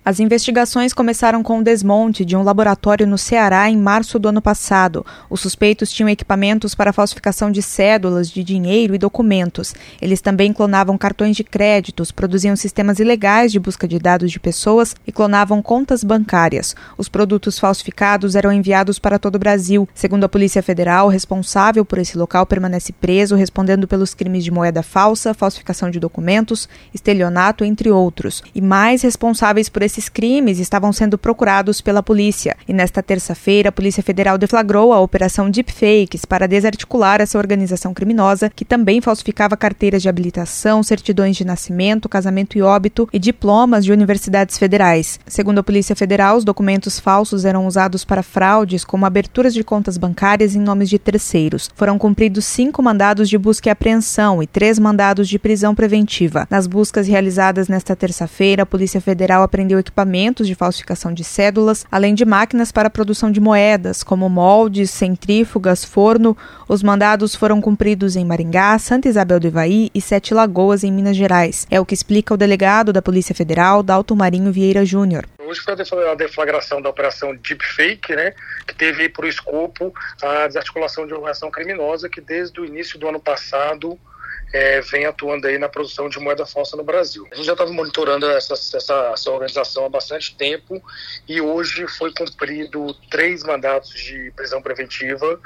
As investigações começaram com o desmonte de um laboratório no Ceará em março do ano passado. Os suspeitos tinham equipamentos para falsificação de cédulas de dinheiro e documentos. Eles também clonavam cartões de créditos, produziam sistemas ilegais de busca de dados de pessoas e clonavam contas bancárias. Os produtos falsificados eram enviados para todo o Brasil. Segundo a Polícia Federal, o responsável por esse local permanece preso, respondendo pelos crimes de moeda falsa, falsificação de documentos, estelionato, entre outros. E mais responsáveis por esses crimes estavam sendo procurados pela polícia. E nesta terça-feira, a Polícia Federal deflagrou a Operação Deepfakes para desarticular essa organização criminosa que também falsificava carteiras de habilitação, certidões de nascimento, casamento e óbito e diplomas de universidades federais. Segundo a Polícia Federal, os documentos falsos eram usados para fraudes como aberturas de contas bancárias em nomes de terceiros. Foram cumpridos 5 mandados de busca e apreensão e 3 mandados de prisão preventiva. Nas buscas realizadas nesta terça-feira, a Polícia Federal apreendeu equipamentos de falsificação de cédulas, além de máquinas para a produção de moedas, como moldes, centrífugas, forno. Os mandados foram cumpridos em Maringá, Santa Isabel do Ivaí e 7 Lagoas, em Minas Gerais. É o que explica o delegado da Polícia Federal, Dalton Marinho Vieira Júnior. Hoje foi a deflagração da Operação Deepfake, que teve por escopo a desarticulação de uma organização criminosa que desde o início do ano passado vem atuando aí na produção de moeda falsa no Brasil. A gente já estava monitorando essa organização há bastante tempo e hoje foi cumprido 3 mandatos de prisão preventiva,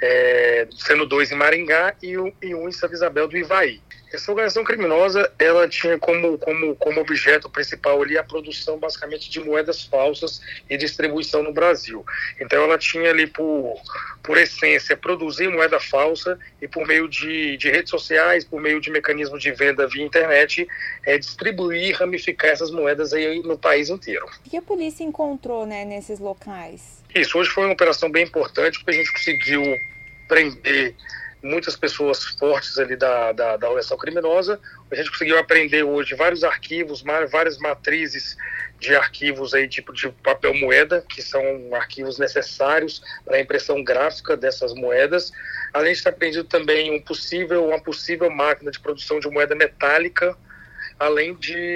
sendo 2 em Maringá e um em Santa Isabel do Ivaí. Essa organização criminosa, ela tinha como objeto principal ali a produção basicamente de moedas falsas e distribuição no Brasil. Então ela tinha ali por essência produzir moeda falsa e por meio de redes sociais, por meio de mecanismos de venda via internet, distribuir e ramificar essas moedas aí no país inteiro. O que a polícia encontrou, nesses locais? Isso, hoje foi uma operação bem importante porque a gente conseguiu prender muitas pessoas fortes ali da organização criminosa. A gente conseguiu apreender hoje vários arquivos, várias matrizes de arquivos aí, tipo de papel moeda, que são arquivos necessários para a impressão gráfica dessas moedas. Além de ter aprendido também uma possível máquina de produção de moeda metálica, além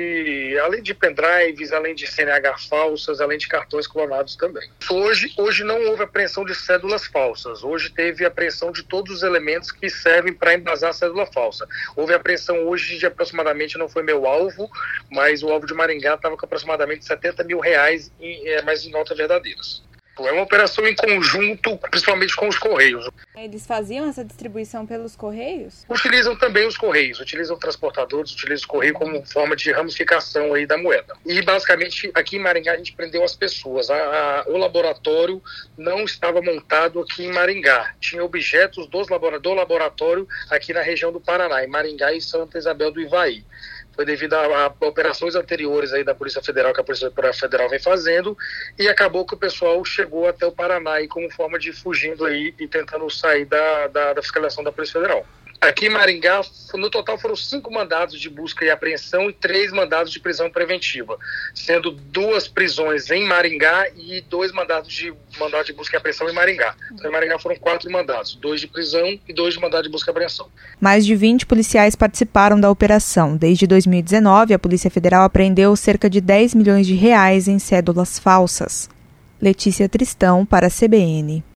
de pendrives, além de CNH falsas, além de cartões clonados também. Hoje não houve apreensão de cédulas falsas, hoje teve apreensão de todos os elementos que servem para embasar a cédula falsa. Houve apreensão hoje de aproximadamente, não foi meu alvo, mas o alvo de Maringá estava com aproximadamente R$70 mil mas em notas verdadeiras. É uma operação em conjunto, principalmente com os Correios. Eles faziam essa distribuição pelos Correios? Utilizam também os Correios, utilizam transportadores, utilizam os Correios como forma de ramificação aí da moeda. E basicamente aqui em Maringá a gente prendeu as pessoas. O laboratório não estava montado aqui em Maringá. Tinha objetos do laboratório aqui na região do Paraná, em Maringá e Santa Isabel do Ivaí. Foi devido a operações anteriores aí da Polícia Federal, que a Polícia Federal vem fazendo, e acabou que o pessoal chegou até o Paraná aí como forma de fugindo aí e tentando sair da fiscalização da Polícia Federal. Aqui em Maringá, no total foram 5 mandados de busca e apreensão e 3 mandados de prisão preventiva, sendo 2 prisões em Maringá e 2 mandados de busca e apreensão em Maringá. Então, em Maringá foram 4 mandados, 2 de prisão e 2 de mandado de busca e apreensão. Mais de 20 policiais participaram da operação. Desde 2019, a Polícia Federal apreendeu cerca de R$10 milhões em cédulas falsas. Letícia Tristão, para a CBN.